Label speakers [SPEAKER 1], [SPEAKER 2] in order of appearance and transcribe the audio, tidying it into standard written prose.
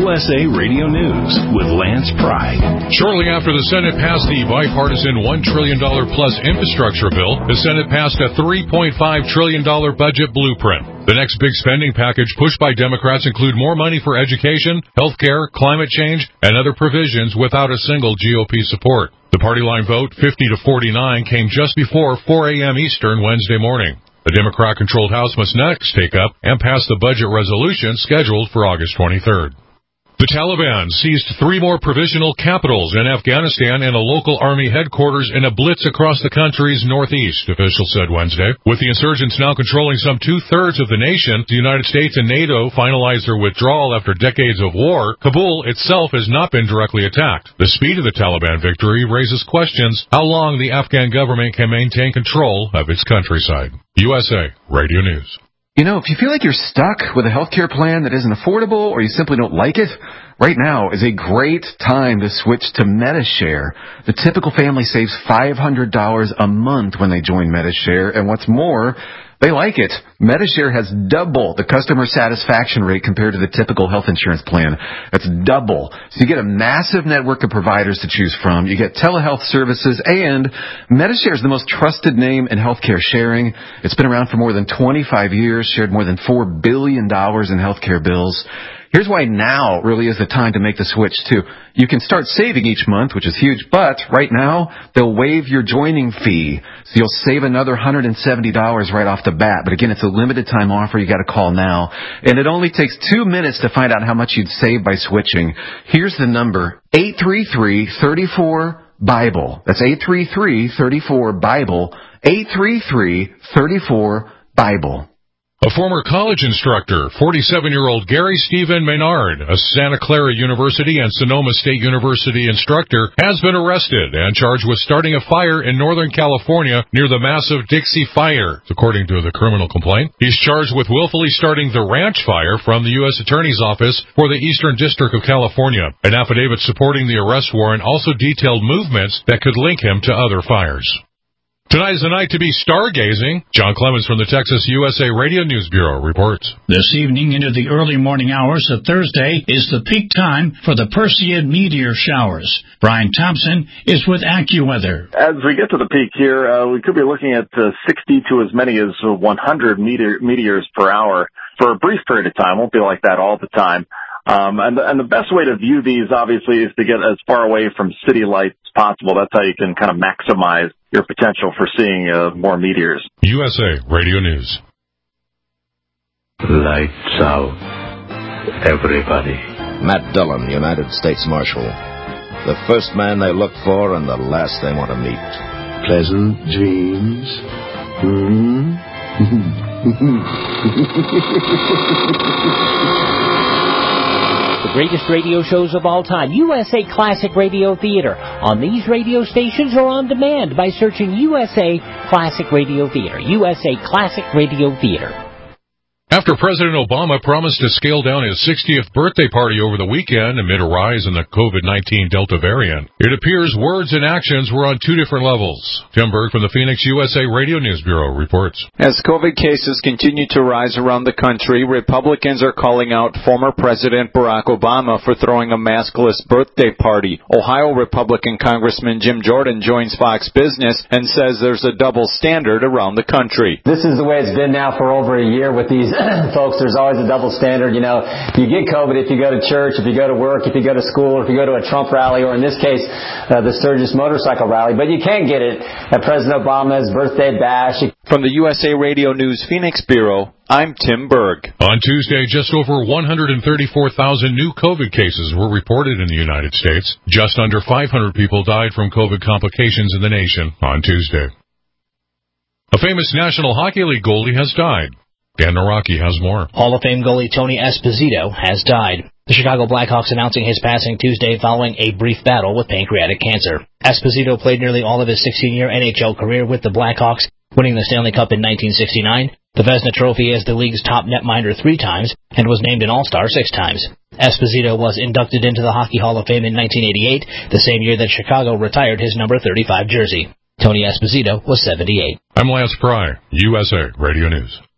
[SPEAKER 1] USA Radio News with Lance Pry.
[SPEAKER 2] Shortly after the Senate passed the bipartisan $1 trillion plus infrastructure bill, the Senate passed a $3.5 trillion budget blueprint. The next big spending package pushed by Democrats include more money for education, health care, climate change, and other provisions without a single GOP support. The party line vote, 50 to 49, came just before 4 a.m. Eastern Wednesday morning. The Democrat-controlled House must next take up and pass the budget resolution scheduled for August 23rd. The Taliban seized 3 more provisional capitals in Afghanistan and a local army headquarters in a blitz across the country's northeast, officials said Wednesday. With the insurgents now controlling some 2/3 of the nation, the United States and NATO finalized their withdrawal after decades of war. Kabul itself has not been directly attacked. The speed of the Taliban victory raises questions how long the Afghan government can maintain control of its countryside. USA Radio News.
[SPEAKER 3] You know, if you feel like you're stuck with a healthcare plan that isn't affordable or you simply don't like it, right now is a great time to switch to Medi-Share. The typical family saves $500 a month when they join Medi-Share, and what's more, they like it. Medi-Share has double the customer satisfaction rate compared to the typical health insurance plan. That's double. So you get a massive network of providers to choose from. You get telehealth services, and Medi-Share is the most trusted name in healthcare sharing. It's been around for more than 25 years, shared more than $4 billion in healthcare bills. Here's why now really is the time to make the switch, too. You can start saving each month, which is huge, but right now, they'll waive your joining fee. So you'll save another $170 right off the bat. But again, it's a limited time offer. You got to call now. And it only takes 2 minutes to find out how much you'd save by switching. Here's the number, 833-34-BIBLE. That's 833-34-BIBLE, 833-34-BIBLE.
[SPEAKER 2] A former college instructor, 47-year-old Gary Stephen Maynard, a Santa Clara University and Sonoma State University instructor, has been arrested and charged with starting a fire in Northern California near the massive Dixie Fire, according to the criminal complaint. He's charged with willfully starting the ranch fire from the U.S. Attorney's Office for the Eastern District of California. An affidavit supporting the arrest warrant also detailed movements that could link him to other fires. Tonight is the night to be stargazing. John Clemens from the Texas USA Radio News Bureau reports.
[SPEAKER 4] This evening into the early morning hours of Thursday is the peak time for the Perseid meteor showers. Brian Thompson is with AccuWeather.
[SPEAKER 5] As we get to the peak here, we could be looking at 60 to as many as 100 meteors per hour for a brief period of time. Won't be like that all the time. And the best way to view these, obviously, is to get as far away from city lights as possible. That's how you can kind of maximize your potential for seeing more meteors.
[SPEAKER 2] USA Radio News.
[SPEAKER 6] Lights out, everybody.
[SPEAKER 7] Matt Dillon, United States Marshal. The first man they look for and the last they want to meet.
[SPEAKER 6] Pleasant dreams.
[SPEAKER 8] The greatest radio shows of all time, USA Classic Radio Theater, on these radio stations or on demand by searching USA Classic Radio Theater. USA Classic Radio Theater.
[SPEAKER 2] After President Obama promised to scale down his 60th birthday party over the weekend amid a rise in the COVID-19 Delta variant, it appears words and actions were on 2 different levels. Tim Berg from the Phoenix USA Radio News Bureau reports.
[SPEAKER 9] As COVID cases continue to rise around the country, Republicans are calling out former President Barack Obama for throwing a maskless birthday party. Ohio Republican Congressman Jim Jordan joins Fox Business and says there's a double standard around the country.
[SPEAKER 10] This is the way it's been now for over a year with these folks. There's always a double standard. You know, you get COVID if you go to church, if you go to work, if you go to school, if you go to a Trump rally, or in this case, the Sturgis motorcycle rally. But you can't get it at President Obama's birthday bash.
[SPEAKER 9] From the USA Radio News Phoenix Bureau, I'm Tim Berg.
[SPEAKER 2] On Tuesday, just over 134,000 new COVID cases were reported in the United States. Just under 500 people died from COVID complications in the nation on Tuesday. A famous National Hockey League goalie has died. Dan Naraki has more.
[SPEAKER 11] Hall of Fame goalie Tony Esposito has died. The Chicago Blackhawks announcing his passing Tuesday following a brief battle with pancreatic cancer. Esposito played nearly all of his 16-year NHL career with the Blackhawks, winning the Stanley Cup in 1969, the Vezina Trophy as the league's top netminder 3 times, and was named an All-Star 6 times. Esposito was inducted into the Hockey Hall of Fame in 1988, the same year that Chicago retired his number 35 jersey. Tony Esposito was 78.
[SPEAKER 2] I'm Lance Pry, USA Radio News.